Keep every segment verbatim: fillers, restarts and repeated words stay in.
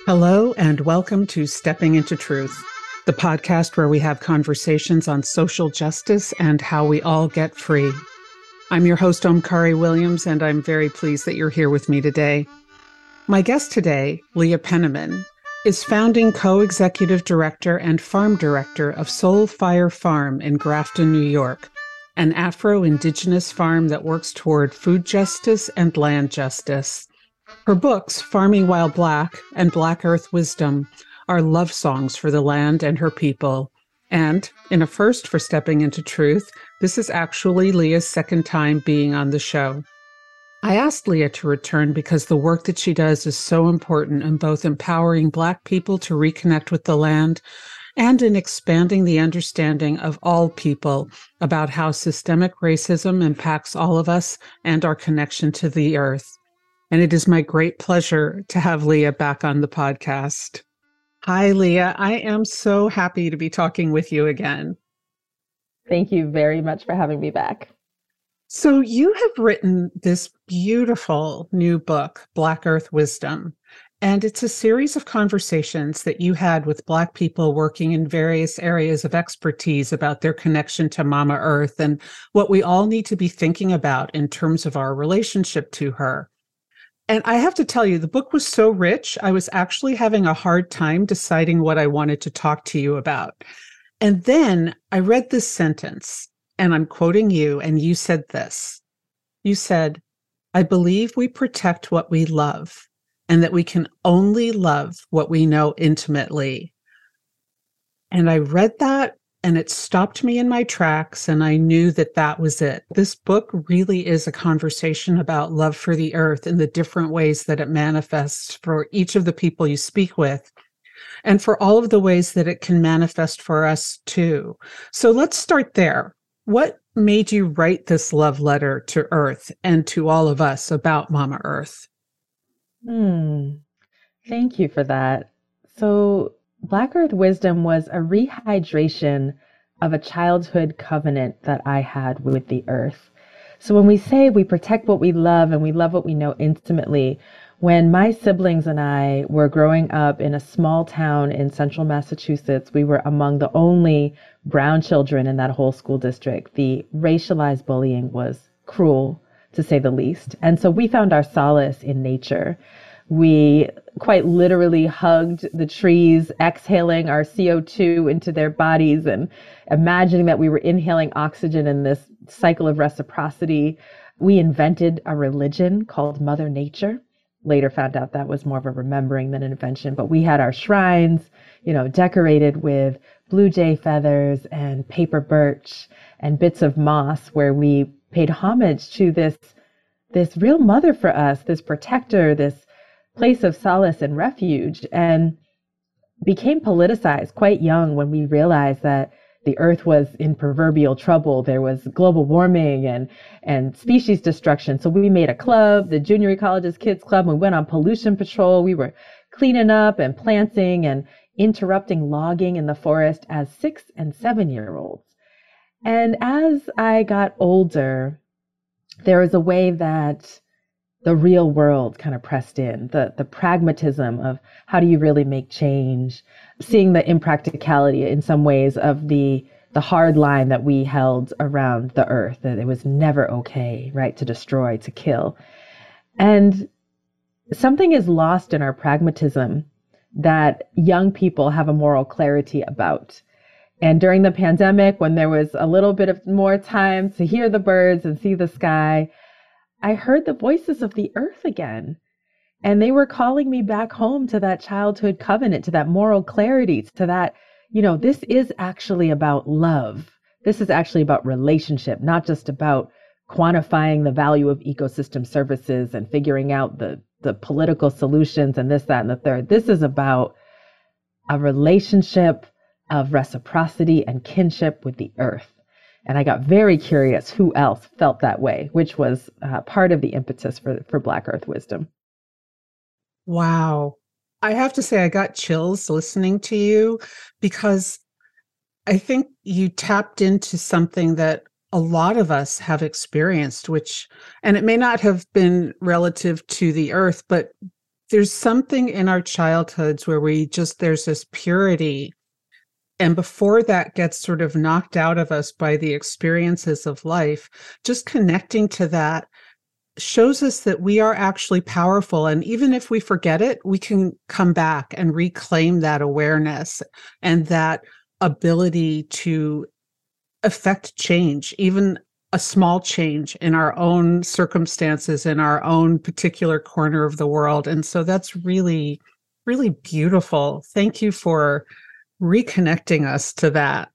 Hello, and welcome to Stepping into Truth, the podcast where we have conversations on social justice and how we all get free. I'm your host, Omkari Williams, and I'm very pleased that you're here with me today. My guest today, Leah Penniman, is founding co-executive director and farm director of Soul Fire Farm in Grafton, New York, an Afro-Indigenous farm that works toward food justice and land justice. Her books, Farming While Black and Black Earth Wisdom, are love songs for the land and her people. And in a first for Stepping into Truth, this is actually Leah's second time being on the show. I asked Leah to return because the work that she does is so important in both empowering Black people to reconnect with the land and in expanding the understanding of all people about how systemic racism impacts all of us and our connection to the earth. And it is my great pleasure to have Leah back on the podcast. Hi, Leah. I am so happy to be talking with you again. Thank you very much for having me back. So you have written this beautiful new book, Black Earth Wisdom, and it's a series of conversations that you had with Black people working in various areas of expertise about their connection to Mama Earth and what we all need to be thinking about in terms of our relationship to her. And I have to tell you, the book was so rich, I was actually having a hard time deciding what I wanted to talk to you about. And then I read this sentence, and I'm quoting you, and you said this. You said, "I believe we protect what we love, and that we can only love what we know intimately." And I read that, and it stopped me in my tracks, and I knew that that was it. This book really is a conversation about love for the earth in the different ways that it manifests for each of the people you speak with, and for all of the ways that it can manifest for us too. So let's start there. What made you write this love letter to Earth and to all of us about Mama Earth? Hmm. Thank you for that. So Black Earth Wisdom was a rehydration of a childhood covenant that I had with the earth. So when we say we protect what we love and we love what we know intimately, when my siblings and I were growing up in a small town in central Massachusetts, we were among the only brown children in that whole school district. The racialized bullying was cruel, to say the least. And so we found our solace in nature. We quite literally hugged the trees, exhaling our C O two into their bodies and imagining that we were inhaling oxygen in this cycle of reciprocity. We invented a religion called Mother Nature. Later found out that was more of a remembering than an invention, but we had our shrines, you know, decorated with blue jay feathers and paper birch and bits of moss where we paid homage to this, this real mother for us, this protector, this place of solace and refuge, and became politicized quite young when we realized that the earth was in proverbial trouble. There was global warming and, and species destruction. So we made a club, the Junior Ecologist Kids Club. We went on pollution patrol. We were cleaning up and planting and interrupting logging in the forest as six and seven year olds. And as I got older, there was a way that the real world kind of pressed in, the, the pragmatism of how do you really make change, seeing the impracticality in some ways of the the hard line that we held around the earth, that it was never okay, right, to destroy, to kill. And something is lost in our pragmatism that young people have a moral clarity about. And during the pandemic, when there was a little bit of more time to hear the birds and see the sky, I heard the voices of the earth again. And they were calling me back home to that childhood covenant, to that moral clarity, to that, you know, this is actually about love. This is actually about relationship, not just about quantifying the value of ecosystem services and figuring out the, the political solutions and this, that, and the third. This is about a relationship of reciprocity and kinship with the earth. And I got very curious who else felt that way, which was uh, part of the impetus for, for Black Earth Wisdom. Wow. I have to say, I got chills listening to you because I think you tapped into something that a lot of us have experienced, which, and it may not have been relative to the earth, but there's something in our childhoods where we just, there's this purity. And before that gets sort of knocked out of us by the experiences of life, just connecting to that shows us that we are actually powerful. And even if we forget it, we can come back and reclaim that awareness and that ability to affect change, even a small change in our own circumstances, in our own particular corner of the world. And so that's really, really beautiful. Thank you for reconnecting us to that.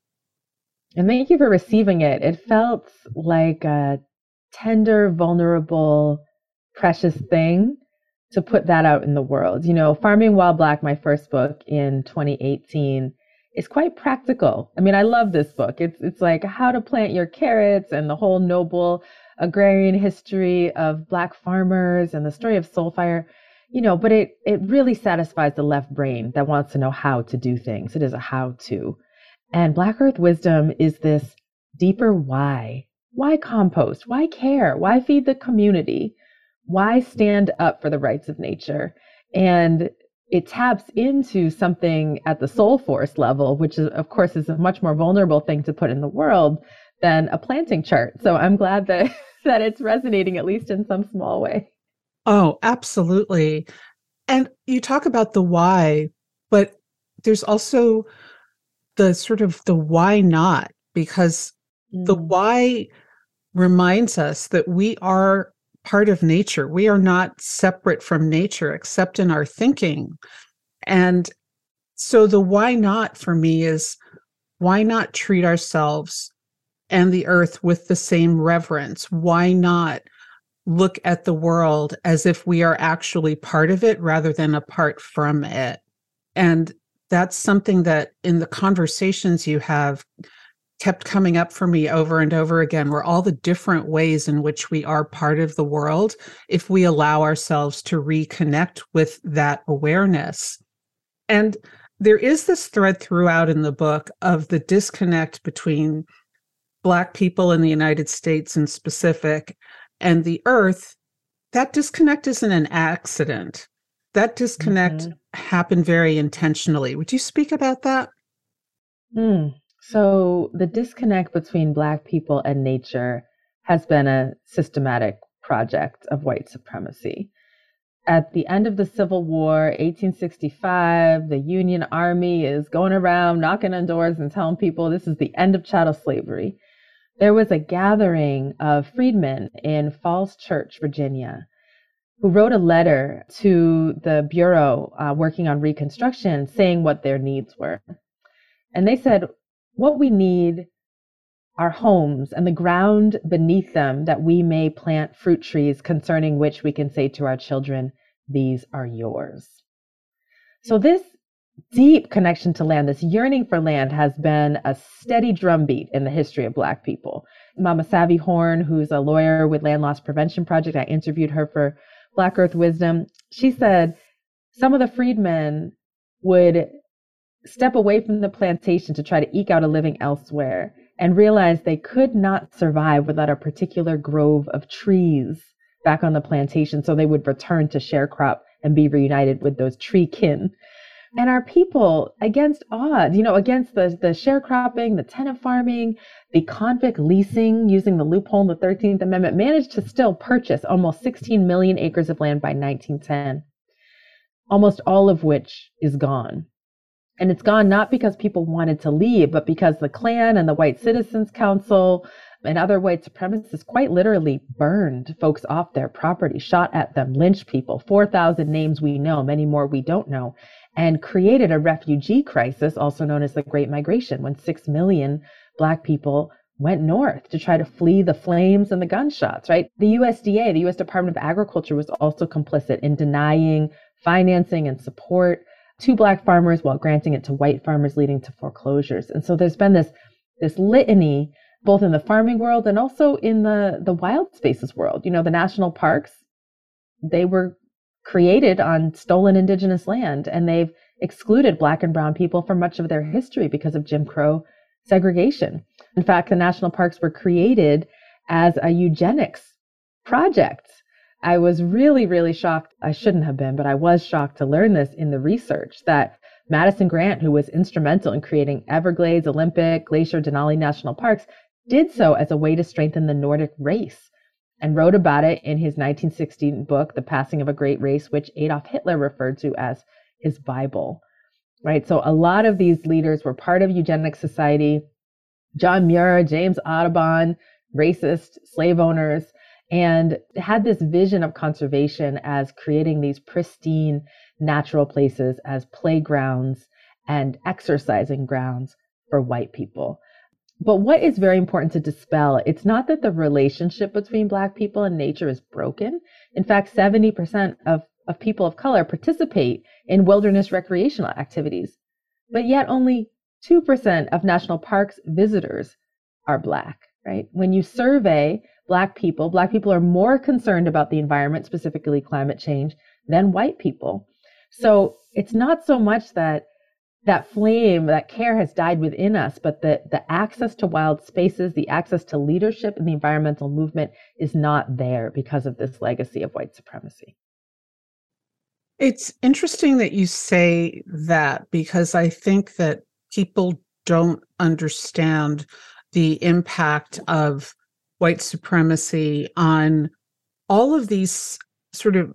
And thank you for receiving it. It felt like a tender, vulnerable, precious thing to put that out in the world. You know, Farming While Black, my first book in twenty eighteen, is quite practical. I mean, I love this book. It's it's like how to plant your carrots and the whole noble agrarian history of Black farmers and the story of Soulfire, you know, but it it really satisfies the left brain that wants to know how to do things. It is a how to. And Black Earth Wisdom is this deeper why. Why compost? Why care? Why feed the community? Why stand up for the rights of nature? And it taps into something at the soul force level, which is, of course, is a much more vulnerable thing to put in the world than a planting chart. So I'm glad that, that it's resonating, at least in some small way. Oh, absolutely. And you talk about the why, but there's also the sort of the why not, because mm. the why reminds us that we are part of nature. We are not separate from nature, except in our thinking. And so the why not for me is, why not treat ourselves and the earth with the same reverence? Why not look at the world as if we are actually part of it rather than apart from it? And that's something that in the conversations you have kept coming up for me over and over again, were all the different ways in which we are part of the world if we allow ourselves to reconnect with that awareness. And there is this thread throughout in the book of the disconnect between Black people in the United States in specific and the earth. That disconnect isn't an accident. That disconnect mm-hmm. happened very intentionally. Would you speak about that? Mm. So the disconnect between Black people and nature has been a systematic project of white supremacy. At the end of the Civil War, eighteen sixty-five, the Union Army is going around knocking on doors and telling people this is the end of chattel slavery. There was a gathering of freedmen in Falls Church, Virginia, who wrote a letter to the Bureau uh, working on Reconstruction saying what their needs were. And they said, what we need are homes and the ground beneath them that we may plant fruit trees concerning which we can say to our children, these are yours. So this deep connection to land, this yearning for land has been a steady drumbeat in the history of Black people. Mama Savvy Horn, who's a lawyer with Land Loss Prevention Project, I interviewed her for Black Earth Wisdom. She said some of the freedmen would step away from the plantation to try to eke out a living elsewhere and realize they could not survive without a particular grove of trees back on the plantation. So they would return to sharecrop and be reunited with those tree kin. And our people, against odds, you know, against the, the sharecropping, the tenant farming, the convict leasing using the loophole in the thirteenth Amendment, managed to still purchase almost sixteen million acres of land by nineteen ten, almost all of which is gone. And it's gone not because people wanted to leave, but because the Klan and the White Citizens Council and other white supremacists quite literally burned folks off their property, shot at them, lynched people, four thousand names we know, many more we don't know, and created a refugee crisis, also known as the Great Migration, when six million Black people went north to try to flee the flames and the gunshots, right? The U S D A, the U S Department of Agriculture, was also complicit in denying financing and support to Black farmers while granting it to white farmers, leading to foreclosures. And so there's been this, this litany, both in the farming world and also in the, the wild spaces world. You know, the national parks, they were created on stolen indigenous land, and they've excluded Black and brown people for much of their history because of Jim Crow segregation. In fact, the national parks were created as a eugenics project I was really, really shocked. I shouldn't have been, but I was shocked to learn this in the research that Madison Grant, who was instrumental in creating Everglades, Olympic, Glacier, Denali National Parks, did so as a way to strengthen the Nordic race and wrote about it in his nineteen sixteen book, The Passing of a Great Race, which Adolf Hitler referred to as his Bible, right? So a lot of these leaders were part of eugenics society. John Muir, James Audubon, racist slave owners, and had this vision of conservation as creating these pristine natural places as playgrounds and exercising grounds for white people. But what is very important to dispel, it's not that the relationship between Black people and nature is broken. In fact, seventy percent of, of people of color participate in wilderness recreational activities, but yet only two percent of national parks visitors are Black, right? When you survey Black people, Black people are more concerned about the environment, specifically climate change, than white people. So it's not so much that that flame, that care has died within us, but the, the access to wild spaces, the access to leadership in the environmental movement is not there because of this legacy of white supremacy. It's interesting that you say that, because I think that people don't understand the impact of white supremacy on all of these sort of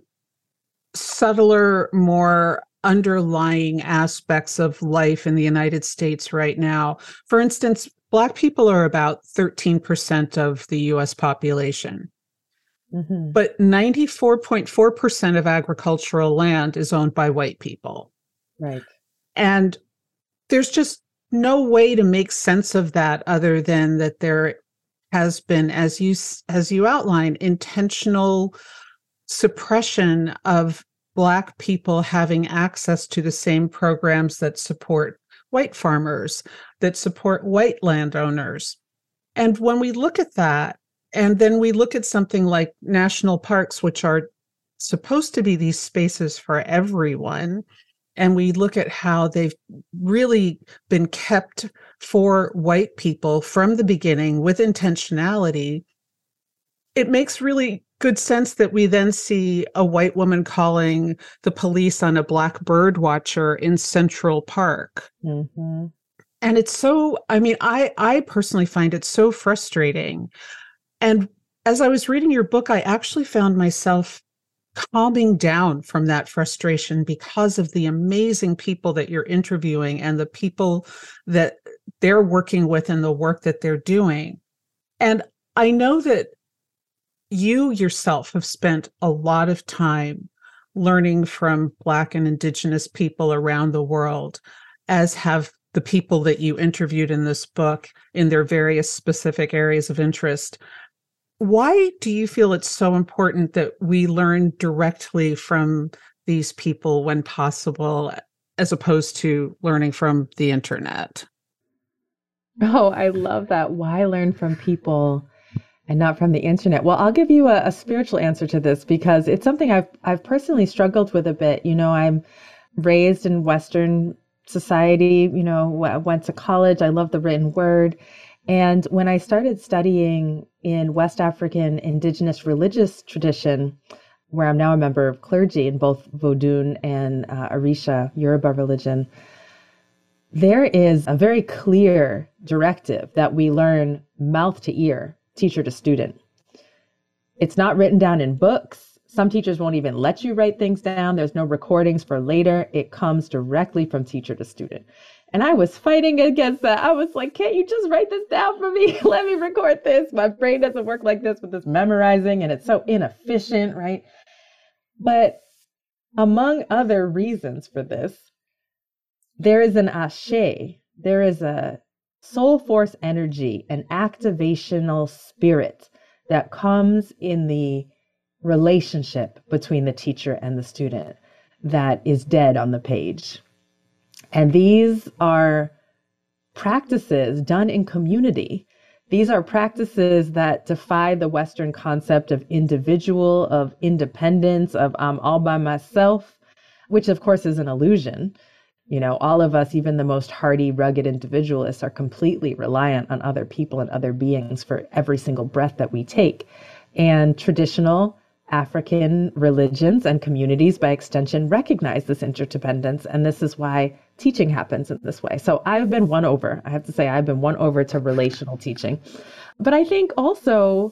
subtler, more underlying aspects of life in the United States right now. For instance, Black people are about thirteen percent of the U S population, mm-hmm. but ninety-four point four percent of agricultural land is owned by white people. Right. And there's just no way to make sense of that other than that there has been, as you as you outline, intentional suppression of Black people having access to the same programs that support white farmers, that support white landowners. And when we look at that, and then we look at something like national parks, which are supposed to be these spaces for everyone, and we look at how they've really been kept for white people from the beginning with intentionality, it makes really good sense that we then see a white woman calling the police on a Black bird watcher in Central Park. Mm-hmm. And it's so, I mean, I, I personally find it so frustrating. And as I was reading your book, I actually found myself calming down from that frustration because of the amazing people that you're interviewing and the people that they're working with and the work that they're doing. And I know that you yourself have spent a lot of time learning from Black and Indigenous people around the world, as have the people that you interviewed in this book in their various specific areas of interest. Why do you feel it's so important that we learn directly from these people when possible, as opposed to learning from the internet? Oh, I love that. Why learn from people and not from the internet? Well, I'll give you a, a spiritual answer to this, because it's something I've I've personally struggled with a bit. You know, I'm raised in Western society, you know, I went to college. I love the written word. And when I started studying in West African indigenous religious tradition, where I'm now a member of clergy in both Vodun and uh, Orisha, Yoruba religion, there is a very clear directive that we learn mouth to ear, teacher to student. It's not written down in books. Some teachers won't even let you write things down. There's no recordings for later. It comes directly from teacher to student. And I was fighting against that. I was like, can't you just write this down for me? Let me record this. My brain doesn't work like this with this memorizing, and it's so inefficient, right? But among other reasons for this, there is an ashe, there is a soul force energy, an activational spirit that comes in the relationship between the teacher and the student that is dead on the page. And these are practices done in community. These are practices that defy the Western concept of individual, of independence, of I'm all by myself, which of course is an illusion. You know, all of us, even the most hardy, rugged individualists, are completely reliant on other people and other beings for every single breath that we take. And traditional African religions and communities, by extension, recognize this interdependence. And this is why teaching happens in this way. So I've been won over. I have to say, I've been won over to relational teaching. But I think also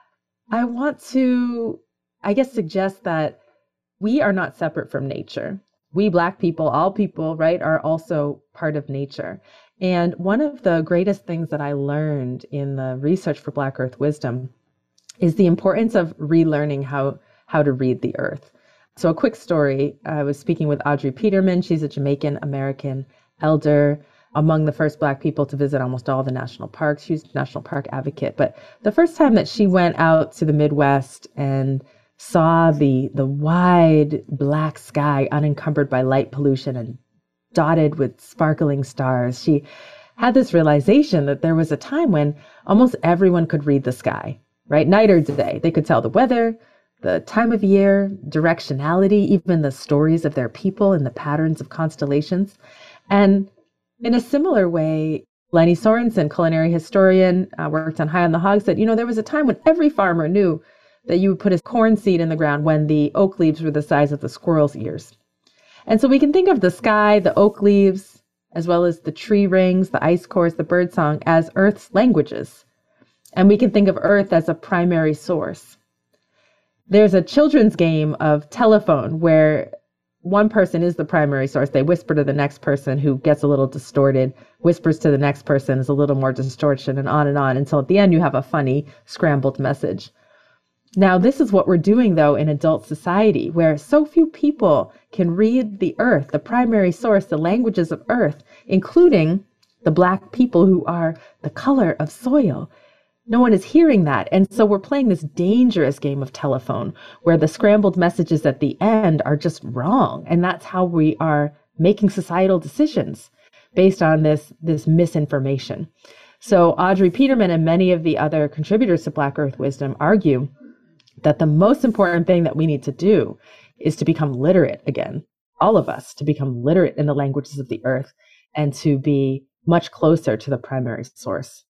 I want to, I guess, suggest that we are not separate from nature. We Black people, all people, right, are also part of nature. And one of the greatest things that I learned in the research for Black Earth Wisdom is the importance of relearning how, how to read the earth. So a quick story, I was speaking with Audrey Peterman. She's a Jamaican American elder, among the first Black people to visit almost all the national parks. She's a national park advocate. But the first time that she went out to the Midwest and saw the, the wide black sky unencumbered by light pollution and dotted with sparkling stars, she had this realization that there was a time when almost everyone could read the sky, right? Night or day. They could tell the weather, the time of year, directionality, even the stories of their people and the patterns of constellations. And in a similar way, Lenny Sorensen, culinary historian, uh, worked on High on the Hog, said, you know, there was a time when every farmer knew that you would put a corn seed in the ground when the oak leaves were the size of the squirrel's ears. And so we can think of the sky, the oak leaves, as well as the tree rings, the ice cores, the bird song, as Earth's languages. And we can think of Earth as a primary source. There's a children's game of telephone where one person is the primary source. They whisper to the next person who gets a little distorted, whispers to the next person is a little more distortion, and on and on until at the end you have a funny scrambled message. Now, this is what we're doing, though, in adult society, where so few people can read the earth, the primary source, the languages of earth, including the Black people who are the color of soil. No one is hearing that. And so we're playing this dangerous game of telephone where the scrambled messages at the end are just wrong. And that's how we are making societal decisions based on this, this misinformation. So Audrey Peterman and many of the other contributors to Black Earth Wisdom argue that the most important thing that we need to do is to become literate again, all of us, to become literate in the languages of the earth and to be much closer to the primary source.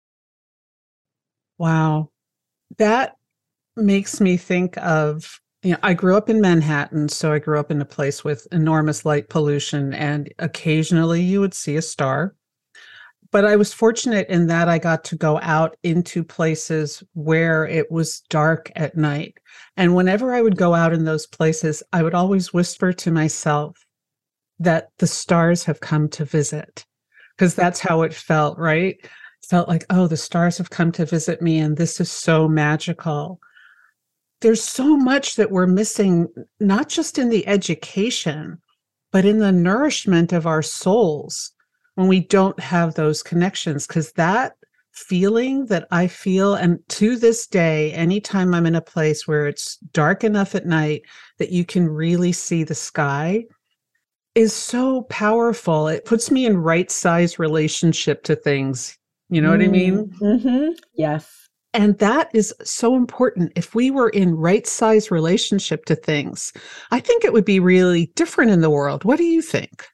Wow. That makes me think of, you know, I grew up in Manhattan, so I grew up in a place with enormous light pollution, and occasionally you would see a star. But I was fortunate in that I got to go out into places where it was dark at night. And whenever I would go out in those places, I would always whisper to myself that the stars have come to visit, because that's how it felt, right? It felt like, oh, the stars have come to visit me, and this is so magical. There's so much that we're missing, not just in the education, but in the nourishment of our souls, when we don't have those connections, because that feeling that I feel, and to this day, anytime I'm in a place where it's dark enough at night that you can really see the sky, is so powerful. It puts me in right size relationship to things. You know mm, what I mean? Mm-hmm. Yes. And that is so important. If we were in right size relationship to things, I think it would be really different in the world. What do you think?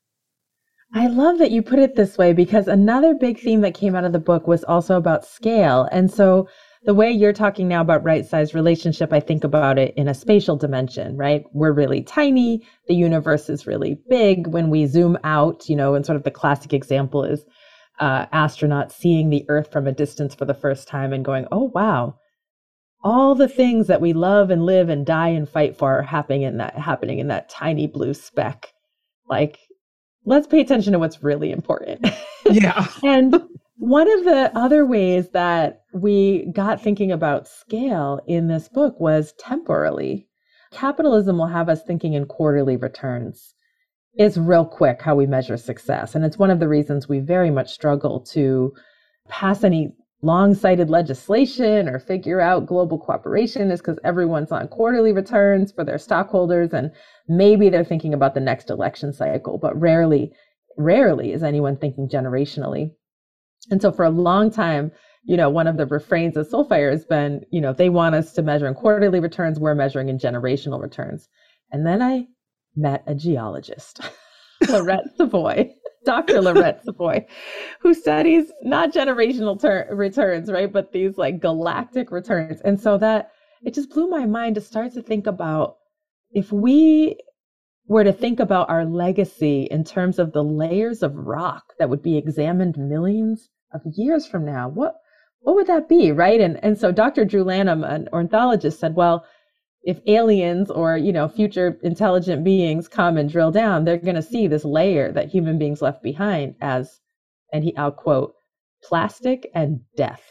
I love that you put it this way, because another big theme that came out of the book was also about scale. And so the way you're talking now about right size relationship, I think about it in a spatial dimension, right? We're really tiny. The universe is really big. When we zoom out, you know, and sort of the classic example is uh, astronauts seeing the Earth from a distance for the first time and going, oh, wow, all the things that we love and live and die and fight for are happening in that, happening in that tiny blue speck. Like, let's pay attention to what's really important. Yeah. And one of the other ways that we got thinking about scale in this book was temporally. Capitalism will have us thinking in quarterly returns. It's real quick how we measure success. And it's one of the reasons we very much struggle to pass any long-sighted legislation or figure out global cooperation, is because everyone's on quarterly returns for their stockholders, and maybe they're thinking about the next election cycle, but rarely, rarely is anyone thinking generationally. And so for a long time, you know, one of the refrains of Soulfire has been, you know, they want us to measure in quarterly returns, we're measuring in generational returns. And then I met a geologist, Laurette Savoy. Doctor Laurette Savoy, who studies not generational ter- returns, right, but these like galactic returns. And so that it just blew my mind to start to think about if we were to think about our legacy in terms of the layers of rock that would be examined millions of years from now, what what would that be, right? And and so Doctor Drew Lanham, an ornithologist, said, well, if aliens or, you know, future intelligent beings come and drill down, they're going to see this layer that human beings left behind as, and he, I'll quote, plastic and death.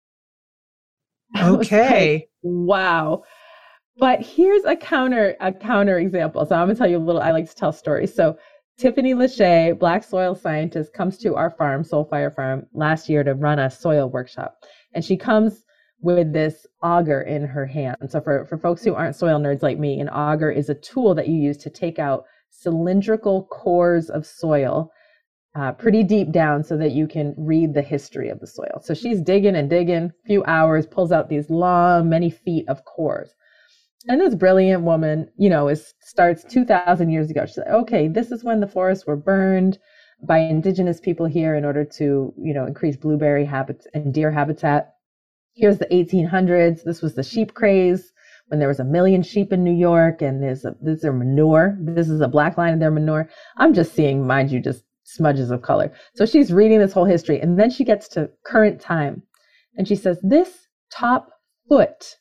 Okay. Like, wow. But here's a counter, a counter example. So I'm gonna tell you a little, I like to tell stories. So Tiffany Lachey, Black soil scientist, comes to our farm, Soulfire Farm, last year to run a soil workshop. And she comes with this auger in her hand. So for, for folks who aren't soil nerds like me, an auger is a tool that you use to take out cylindrical cores of soil uh, pretty deep down so that you can read the history of the soil. So she's digging and digging, a few hours, pulls out these long, many feet of cores. And this brilliant woman, you know, is starts two thousand years ago. She's like, okay, this is when the forests were burned by indigenous people here in order to, you know, increase blueberry habitat and deer habitat. Here's the eighteen hundreds. This was the sheep craze when there was a million sheep in New York, and there's a, this is their manure. This is a black line of their manure. I'm just seeing, mind you, just smudges of color. So she's reading this whole history, and then she gets to current time, and she says, this top foot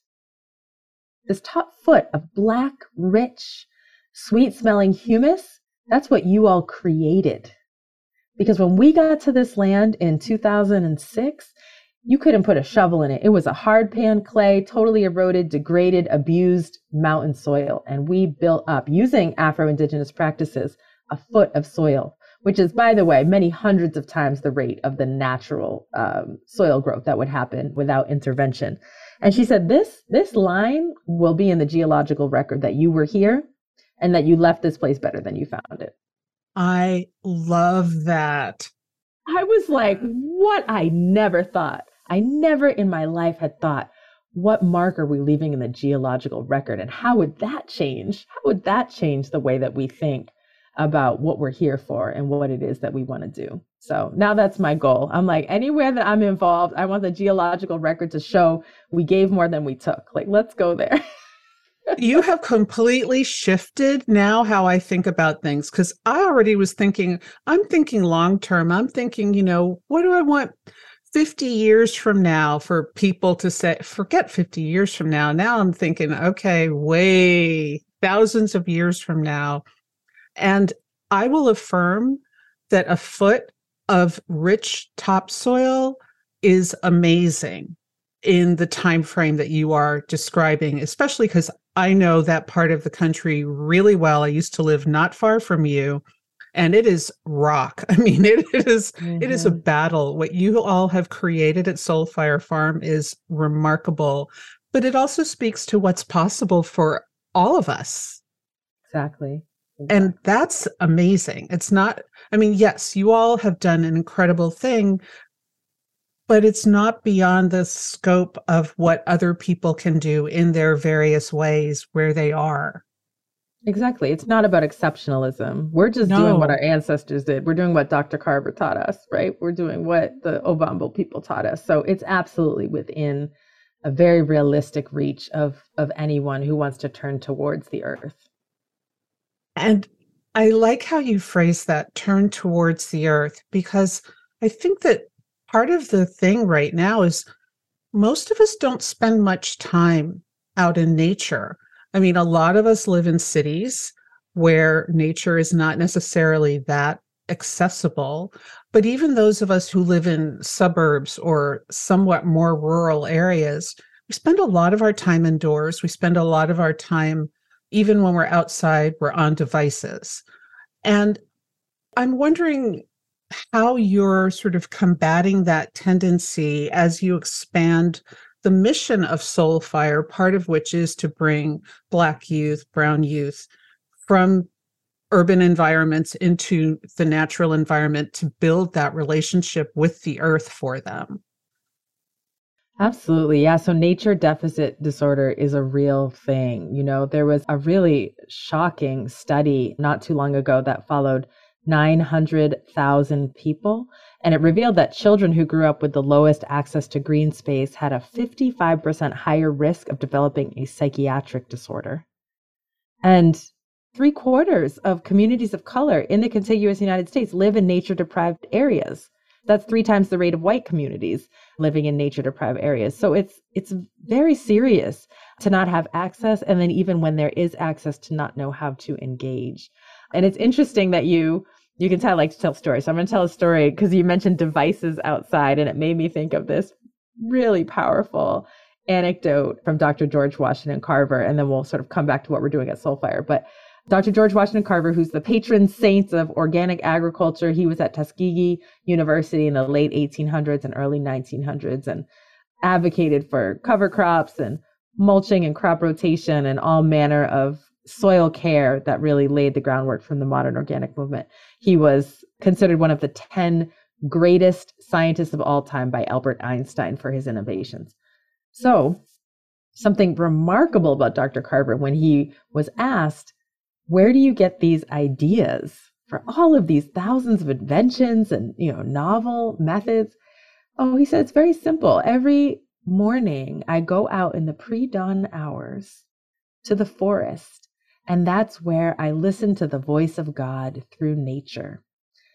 This top foot of black, rich, sweet-smelling humus, that's what you all created. Because when we got to this land in two thousand six, you couldn't put a shovel in it. It was a hard pan clay, totally eroded, degraded, abused mountain soil. And we built up, using Afro-Indigenous practices, a foot of soil, which is, by the way, many hundreds of times the rate of the natural um, soil growth that would happen without intervention. And she said, this, this line will be in the geological record that you were here and that you left this place better than you found it. I love that. I was like, what? I never thought. I never in my life had thought, what mark are we leaving in the geological record? And how would that change? How would that change the way that we think about what we're here for and what it is that we want to do? So now that's my goal. I'm like, anywhere that I'm involved, I want the geological record to show we gave more than we took. Like, let's go there. You have completely shifted now how I think about things, because I already was thinking, I'm thinking long term. I'm thinking, you know, what do I want fifty years from now for people to say, forget fifty years from now. Now I'm thinking, okay, way thousands of years from now. And I will affirm that a foot of rich topsoil is amazing in the time frame that you are describing, especially because I know that part of the country really well. I used to live not far from you, and it is rock. I mean, it, it is mm-hmm. It is a battle. What you all have created at Soulfire Farm is remarkable, but it also speaks to what's possible for all of us. Exactly. And that's amazing. It's not, I mean, yes, you all have done an incredible thing, but it's not beyond the scope of what other people can do in their various ways where they are. Exactly. It's not about exceptionalism. We're just no. doing what our ancestors did. We're doing what Doctor Carver taught us, right? We're doing what the Ovambo people taught us. So it's absolutely within a very realistic reach of, of anyone who wants to turn towards the earth. And I like how you phrase that, turn towards the earth, because I think that part of the thing right now is most of us don't spend much time out in nature. I mean, a lot of us live in cities where nature is not necessarily that accessible, but even those of us who live in suburbs or somewhat more rural areas, we spend a lot of our time indoors. We spend a lot of our time, even when we're outside, we're on devices. And I'm wondering how you're sort of combating that tendency as you expand the mission of Soulfire, part of which is to bring Black youth, brown youth from urban environments into the natural environment to build that relationship with the earth for them. Absolutely. Yeah. So nature deficit disorder is a real thing. You know, there was a really shocking study not too long ago that followed nine hundred thousand people. And it revealed that children who grew up with the lowest access to green space had a fifty-five percent higher risk of developing a psychiatric disorder. And three quarters of communities of color in the contiguous United States live in nature-deprived areas. That's three times the rate of white communities living in nature-deprived areas. So it's it's very serious to not have access, and then even when there is access, to not know how to engage. And it's interesting that you you can tell I like to tell stories. So I'm going to tell a story because you mentioned devices outside, and it made me think of this really powerful anecdote from Doctor George Washington Carver, and then we'll sort of come back to what we're doing at Soulfire. But Doctor George Washington Carver, who's the patron saint of organic agriculture, he was at Tuskegee University in the late eighteen hundreds and early nineteen hundreds and advocated for cover crops and mulching and crop rotation and all manner of soil care that really laid the groundwork from the modern organic movement. He was considered one of the ten greatest scientists of all time by Albert Einstein for his innovations. So something remarkable about Doctor Carver, when he was asked, where do you get these ideas for all of these thousands of inventions and, you know, novel methods? Oh, he said, it's very simple. Every morning I go out in the pre-dawn hours to the forest, and that's where I listen to the voice of God through nature.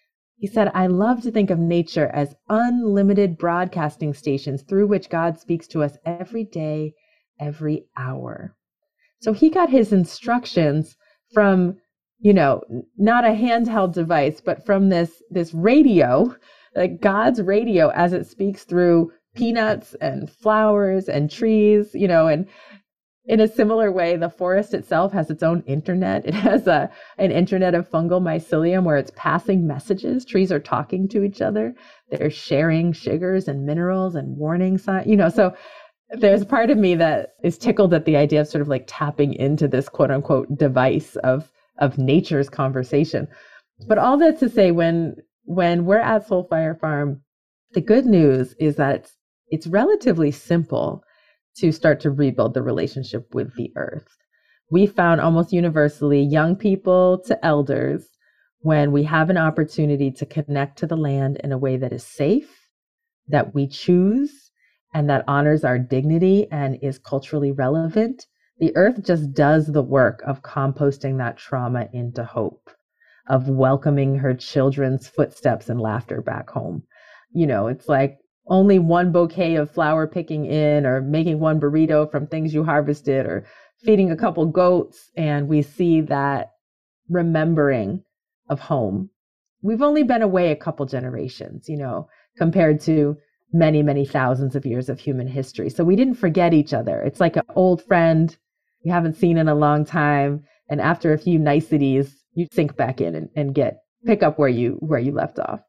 He said, I love to think of nature as unlimited broadcasting stations through which God speaks to us every day, every hour. So he got his instructions from, you know, not a handheld device, but from this, this radio, like God's radio, as it speaks through peanuts and flowers and trees, you know, and in a similar way, the forest itself has its own internet. It has a an internet of fungal mycelium where it's passing messages. Trees are talking to each other. They're sharing sugars and minerals and warning signs, you know, so there's a part of me that is tickled at the idea of sort of like tapping into this quote unquote device of, of nature's conversation. But all that to say, when, when we're at Soulfire Farm, the good news is that it's, it's relatively simple to start to rebuild the relationship with the earth. We found almost universally, young people to elders, when we have an opportunity to connect to the land in a way that is safe, that we choose, and that honors our dignity and is culturally relevant, the earth just does the work of composting that trauma into hope, of welcoming her children's footsteps and laughter back home. You know, it's like only one bouquet of flower picking in, or making one burrito from things you harvested, or feeding a couple goats, and we see that remembering of home. We've only been away a couple generations, you know, compared to many, many thousands of years of human history. So we didn't forget each other. It's like an old friend you haven't seen in a long time. And after a few niceties, you sink back in and, and get pick up where you where you left off.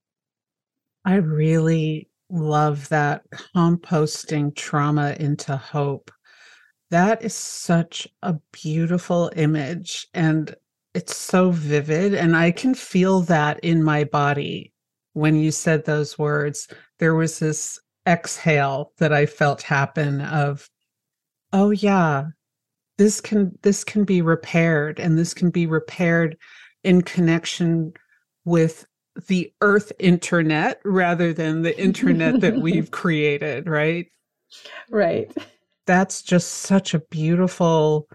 I really love that, composting trauma into hope. That is such a beautiful image, and it's so vivid. And I can feel that in my body. When you said those words, there was this exhale that I felt happen of, oh yeah, this can this can be repaired, and this can be repaired in connection with the earth internet rather than the internet that we've created, right? Right. That's just such a beautiful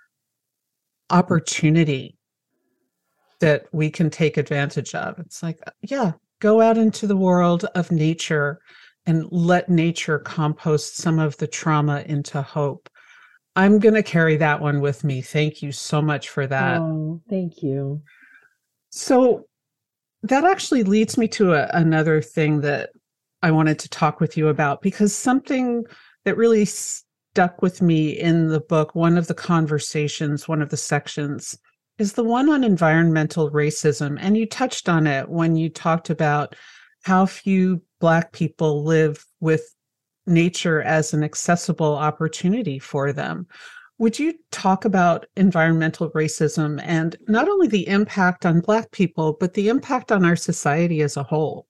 opportunity that we can take advantage of. It's like, yeah, go out into the world of nature and let nature compost some of the trauma into hope. I'm going to carry that one with me. Thank you so much for that. Oh, thank you. So that actually leads me to a, another thing that I wanted to talk with you about, because something that really stuck with me in the book, one of the conversations, one of the sections, is the one on environmental racism. And you touched on it when you talked about how few Black people live with nature as an accessible opportunity for them. Would you talk about environmental racism and not only the impact on Black people, but the impact on our society as a whole?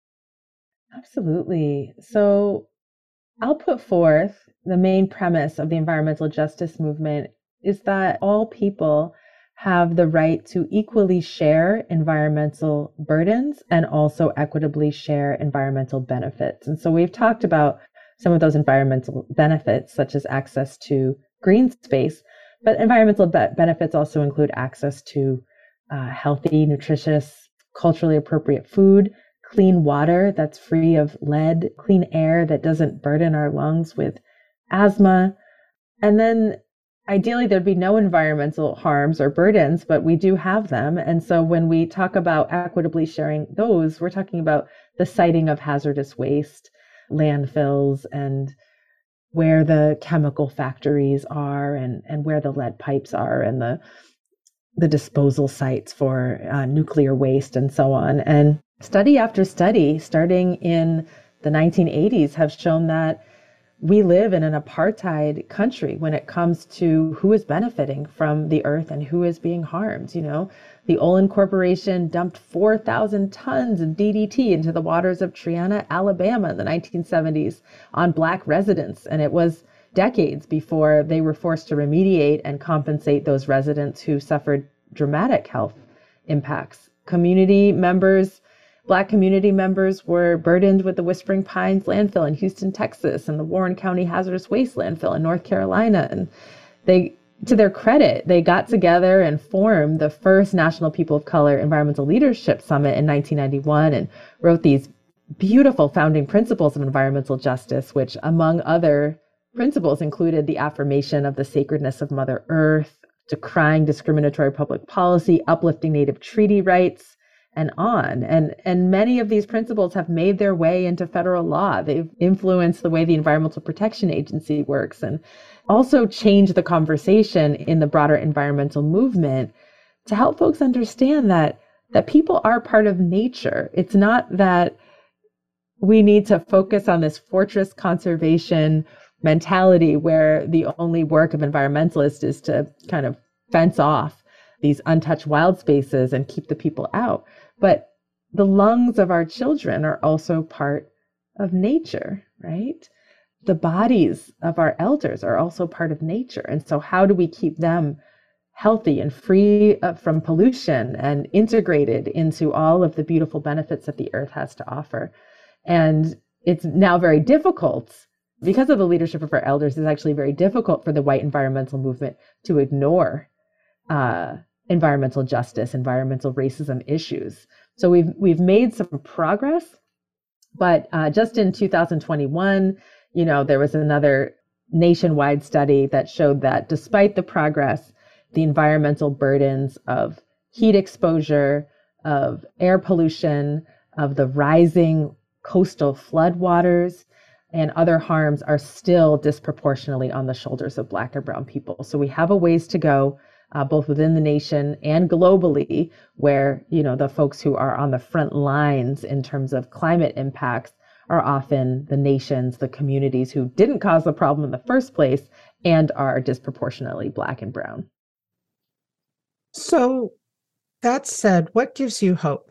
Absolutely. So I'll put forth the main premise of the environmental justice movement is that all people have the right to equally share environmental burdens and also equitably share environmental benefits. And so we've talked about some of those environmental benefits, such as access to green space, but environmental be- benefits also include access to uh, healthy, nutritious, culturally appropriate food, clean water that's free of lead, clean air that doesn't burden our lungs with asthma. And then ideally, there'd be no environmental harms or burdens, but we do have them. And so when we talk about equitably sharing those, we're talking about the siting of hazardous waste, landfills, and where the chemical factories are and, and where the lead pipes are and the, the disposal sites for uh, nuclear waste and so on. And study after study, starting in the nineteen eighties, have shown that we live in an apartheid country when it comes to who is benefiting from the earth and who is being harmed. You know, the Olin Corporation dumped four thousand tons of D D T into the waters of Triana, Alabama in the nineteen seventies on Black residents. And it was decades before they were forced to remediate and compensate those residents who suffered dramatic health impacts. Community members Black community members were burdened with the Whispering Pines landfill in Houston, Texas, and the Warren County Hazardous Waste landfill in North Carolina. And they, to their credit, they got together and formed the first National People of Color Environmental Leadership Summit in nineteen ninety-one and wrote these beautiful founding principles of environmental justice, which, among other principles, included the affirmation of the sacredness of Mother Earth, decrying discriminatory public policy, uplifting Native treaty rights, and on. And, and many of these principles have made their way into federal law. They've influenced the way the Environmental Protection Agency works and also changed the conversation in the broader environmental movement to help folks understand that, that people are part of nature. It's not that we need to focus on this fortress conservation mentality where the only work of environmentalists is to kind of fence off these untouched wild spaces and keep the people out. But the lungs of our children are also part of nature, right? The bodies of our elders are also part of nature. And so how do we keep them healthy and free from pollution and integrated into all of the beautiful benefits that the earth has to offer? And it's now very difficult because of the leadership of our elders. It's actually very difficult for the white environmental movement to ignore uh, environmental justice, environmental racism issues. So we've we've made some progress, but uh, just in two thousand twenty-one, you know, there was another nationwide study that showed that despite the progress, the environmental burdens of heat exposure, of air pollution, of the rising coastal floodwaters, and other harms are still disproportionately on the shoulders of Black and Brown people. So we have a ways to go. Uh, both within the nation and globally, where, you know, the folks who are on the front lines in terms of climate impacts are often the nations, the communities who didn't cause the problem in the first place and are disproportionately Black and Brown. So that said, what gives you hope?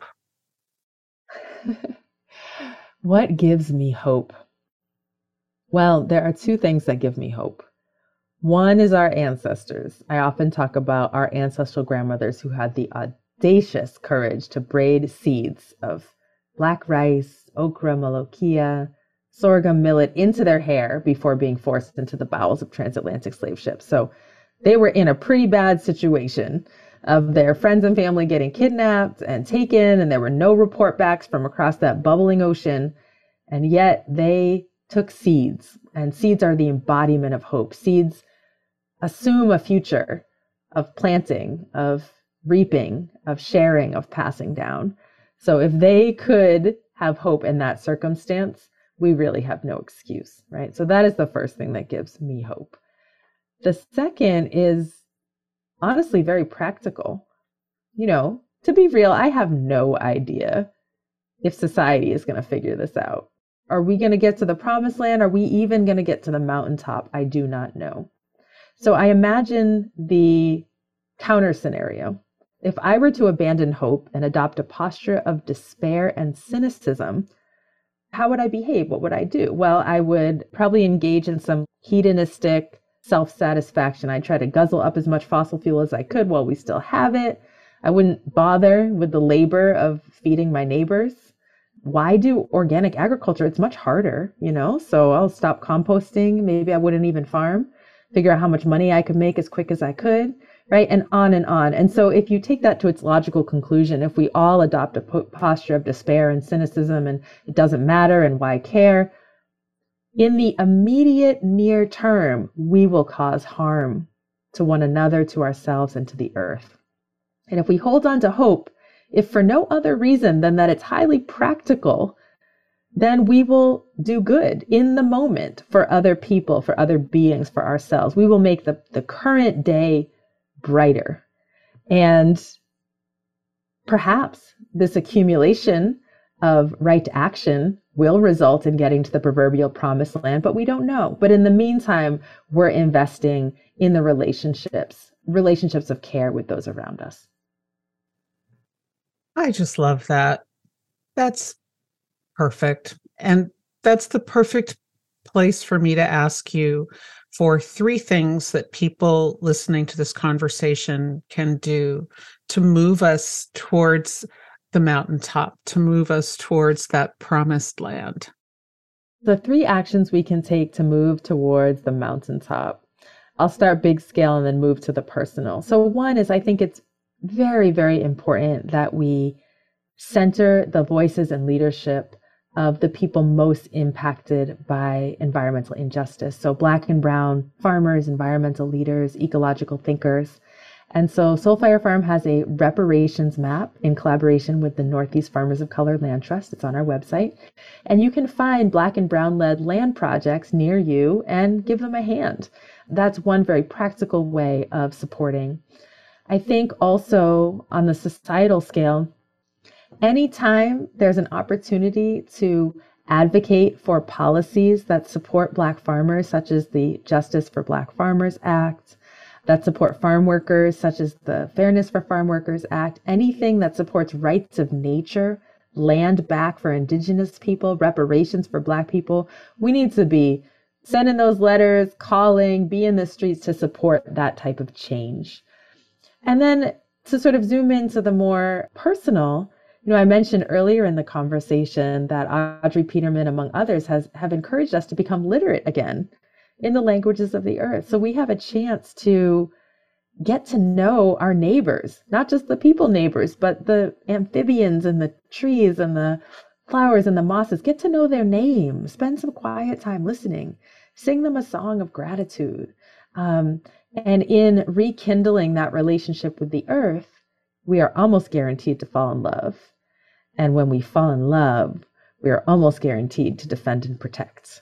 What gives me hope? Well, there are two things that give me hope. One is our ancestors. I often talk about our ancestral grandmothers who had the audacious courage to braid seeds of black rice, okra, malokia, sorghum, millet into their hair before being forced into the bowels of transatlantic slave ships. So they were in a pretty bad situation of their friends and family getting kidnapped and taken, and there were no report backs from across that bubbling ocean. And yet they took seeds, and seeds are the embodiment of hope. Seeds assume a future of planting, of reaping, of sharing, of passing down. So if they could have hope in that circumstance, we really have no excuse, right? So that is the first thing that gives me hope. The second is honestly very practical. You know, to be real, I have no idea if society is going to figure this out. Are we going to get to the promised land? Are we even going to get to the mountaintop? I do not know. So I imagine the counter scenario. If I were to abandon hope and adopt a posture of despair and cynicism, how would I behave? What would I do? Well, I would probably engage in some hedonistic self-satisfaction. I try to guzzle up as much fossil fuel as I could while we still have it. I wouldn't bother with the labor of feeding my neighbors. Why do organic agriculture? It's much harder, you know, so I'll stop composting. Maybe I wouldn't even farm, figure out how much money I could make as quick as I could, right? And on and on. And so if you take that to its logical conclusion, if we all adopt a po- posture of despair and cynicism and it doesn't matter and why care, in the immediate near term, we will cause harm to one another, to ourselves, and to the earth. And if we hold on to hope, if for no other reason than that it's highly practical, then we will do good in the moment for other people, for other beings, for ourselves. We will make the, the current day brighter. And perhaps this accumulation of right to action will result in getting to the proverbial promised land, but we don't know. But in the meantime, we're investing in the relationships, relationships of care with those around us. I just love that. That's perfect. And that's the perfect place for me to ask you for three things that people listening to this conversation can do to move us towards the mountaintop, to move us towards that promised land. The three actions we can take to move towards the mountaintop. I'll start big scale and then move to the personal. So one is, I think it's very, very important that we center the voices and leadership of the people most impacted by environmental injustice. So Black and Brown farmers, environmental leaders, ecological thinkers. And so Soulfire Farm has a reparations map in collaboration with the Northeast Farmers of Color Land Trust. It's on our website. And you can find Black and Brown-led land projects near you and give them a hand. That's one very practical way of supporting. I think also on the societal scale, anytime there's an opportunity to advocate for policies that support Black farmers, such as the Justice for Black Farmers Act, that support farm workers, such as the Fairness for Farm Workers Act, anything that supports rights of nature, land back for Indigenous people, reparations for Black people, we need to be sending those letters, calling, be in the streets to support that type of change. And then to sort of zoom into the more personal, you know, I mentioned earlier in the conversation that Audrey Peterman, among others, has have encouraged us to become literate again in the languages of the earth. So we have a chance to get to know our neighbors, not just the people neighbors, but the amphibians and the trees and the flowers and the mosses. Get to know their names, spend some quiet time listening, sing them a song of gratitude. Um, and in rekindling that relationship with the earth, we are almost guaranteed to fall in love. And when we fall in love, we are almost guaranteed to defend and protect.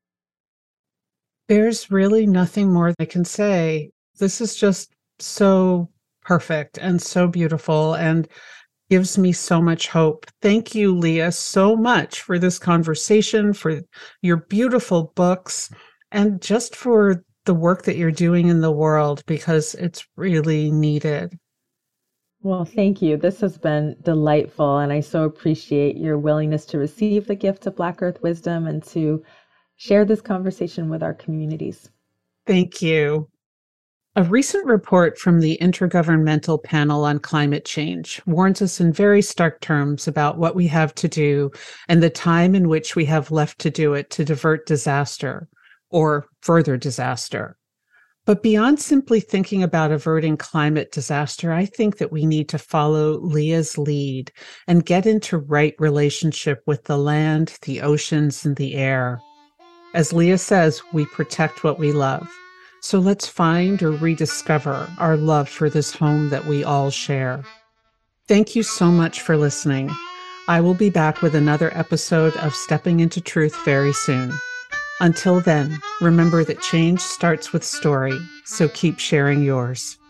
There's really nothing more I can say. This is just so perfect and so beautiful and gives me so much hope. Thank you, Leah, so much for this conversation, for your beautiful books, and just for the work that you're doing in the world, because it's really needed. Well, thank you. This has been delightful, and I so appreciate your willingness to receive the gift of Black Earth Wisdom and to share this conversation with our communities. Thank you. A recent report from the Intergovernmental Panel on Climate Change warns us in very stark terms about what we have to do and the time in which we have left to do it to divert disaster or further disaster. But beyond simply thinking about averting climate disaster, I think that we need to follow Leah's lead and get into right relationship with the land, the oceans, and the air. As Leah says, we protect what we love. So let's find or rediscover our love for this home that we all share. Thank you so much for listening. I will be back with another episode of Stepping into Truth very soon. Until then, remember that change starts with story, so keep sharing yours.